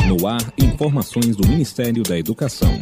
No ar, informações do Ministério da Educação.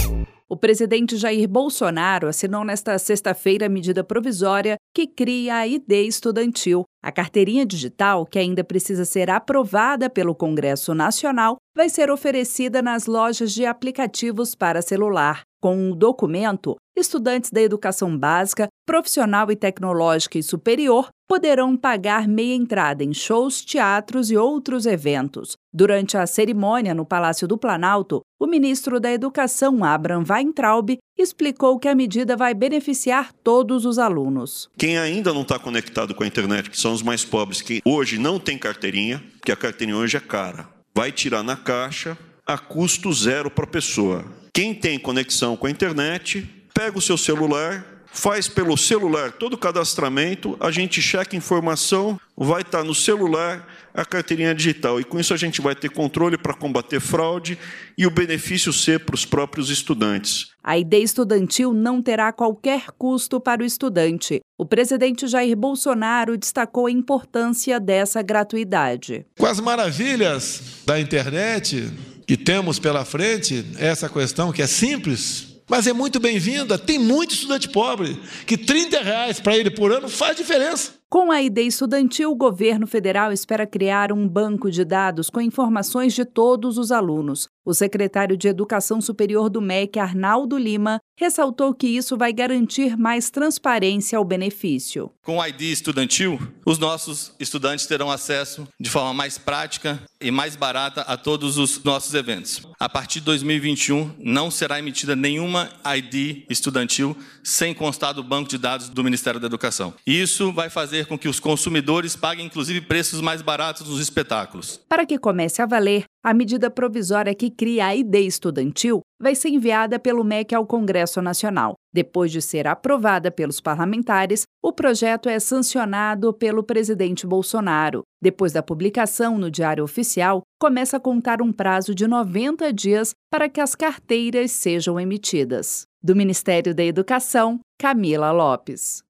O presidente Jair Bolsonaro assinou nesta sexta-feira a medida provisória que cria a ID estudantil. A carteirinha digital, que ainda precisa ser aprovada pelo Congresso Nacional, vai ser oferecida nas lojas de aplicativos para celular. Com o documento, estudantes da educação básica, profissional e tecnológica e superior poderão pagar meia entrada em shows, teatros e outros eventos. Durante a cerimônia no Palácio do Planalto, o ministro da Educação, Abraham Weintraub, explicou que a medida vai beneficiar todos os alunos. Quem ainda não está conectado com a internet, que são os mais pobres, que hoje não tem carteirinha, porque a carteirinha hoje é cara, vai tirar na caixa a custo zero para a pessoa. Quem tem conexão com a internet, pega o seu celular, faz pelo celular todo o cadastramento, a gente checa a informação, vai estar no celular a carteirinha digital. E com isso a gente vai ter controle para combater fraude e o benefício ser para os próprios estudantes. A ID estudantil não terá qualquer custo para o estudante. O presidente Jair Bolsonaro destacou a importância dessa gratuidade. Com as maravilhas da internet que temos pela frente, essa questão que é simples, mas é muito bem-vinda. Tem muito estudante pobre que R$30 para ele por ano faz diferença. Com a ID estudantil, o governo federal espera criar um banco de dados com informações de todos os alunos. O secretário de Educação Superior do MEC, Arnaldo Lima, ressaltou que isso vai garantir mais transparência ao benefício. Com a ID estudantil, os nossos estudantes terão acesso de forma mais prática e mais barata a todos os nossos eventos. A partir de 2021, não será emitida nenhuma ID estudantil sem constar do banco de dados do Ministério da Educação. Isso vai fazer com que os consumidores paguem, inclusive, preços mais baratos nos espetáculos. Para que comece a valer, a medida provisória que cria a ID estudantil vai ser enviada pelo MEC ao Congresso Nacional. Depois de ser aprovada pelos parlamentares, o projeto é sancionado pelo presidente Bolsonaro. Depois da publicação no Diário Oficial, começa a contar um prazo de 90 dias para que as carteiras sejam emitidas. Do Ministério da Educação, Camila Lopes.